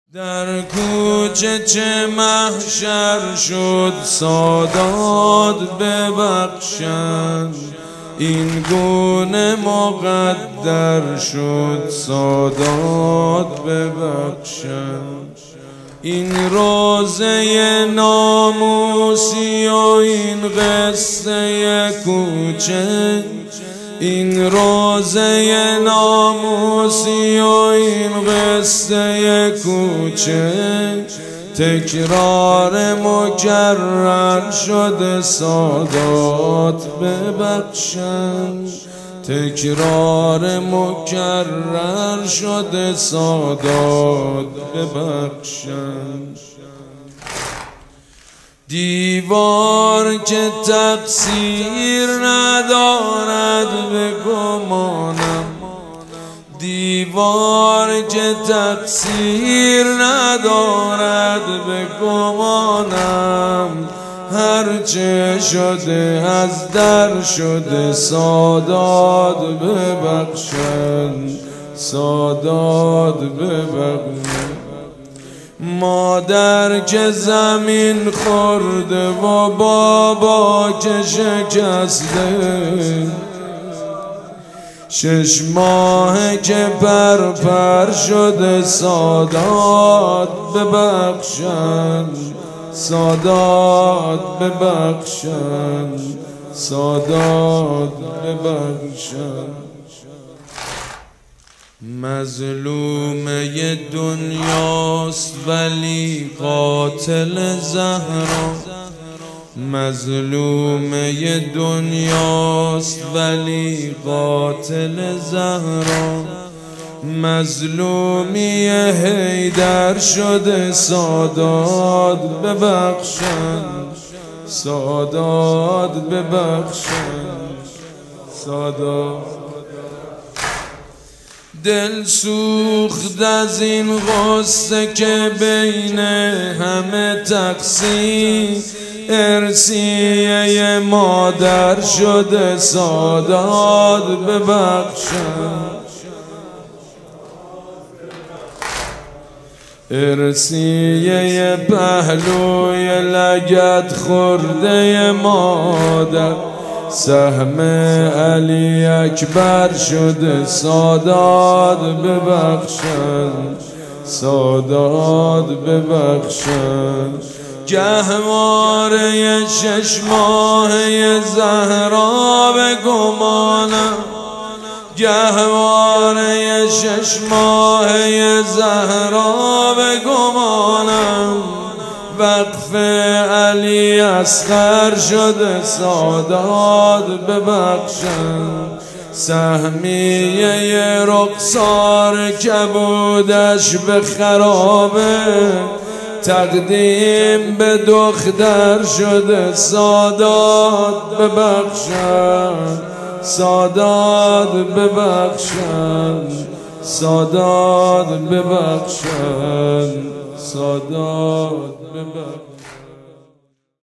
در کوچه چه محشر شد سادات ببخشند، این گونه مقدر شد سادات ببخشند. این روزه ناموسی و این قصه کوچه، این روزه ناموسی و این قصه کوچه، تکرار مکرر شده سادات ببخشند، تکرار مکرر شده سادات ببخشند. دیوار که تقصیر ندارد به گمانم، دیوار که تقصیر ندارد به گمانم، هرچه شده از در شده سادات ببخشند، سادات ببخشند. مادر که زمین خورده و بابا که شکسته، 6 ماه که پر شده سادات ببخشند، سادات ببخشند، سادات ببخشند. مظلومه دنیاست ولی قاتل زهرا، مظلومه دنیاست ولی قاتل زهرا. مظلومی حیدر شده سادات ببخشند، سادات ببخشند، سادات. دل سوخت از این غصه که بین همه تقسیم، ارثیه مادر شده سادات ببخشند، ارثیه پهلوی لگد خورده مادر، سهم علی اکبر شده سادات ببخشند، سادات ببخشند. گهواره 6 ماهه زهرا به گمانم، گهواره 6 ماهه زهرا به گمانم، وقف علی اصغر شده سادات ببخشند. سهمیه رخسار کبودش به خرابه، تقدیم به دختر شده سادات ببخشند، سادات ببخشند، سادات ببخشند، سادات ببخشند.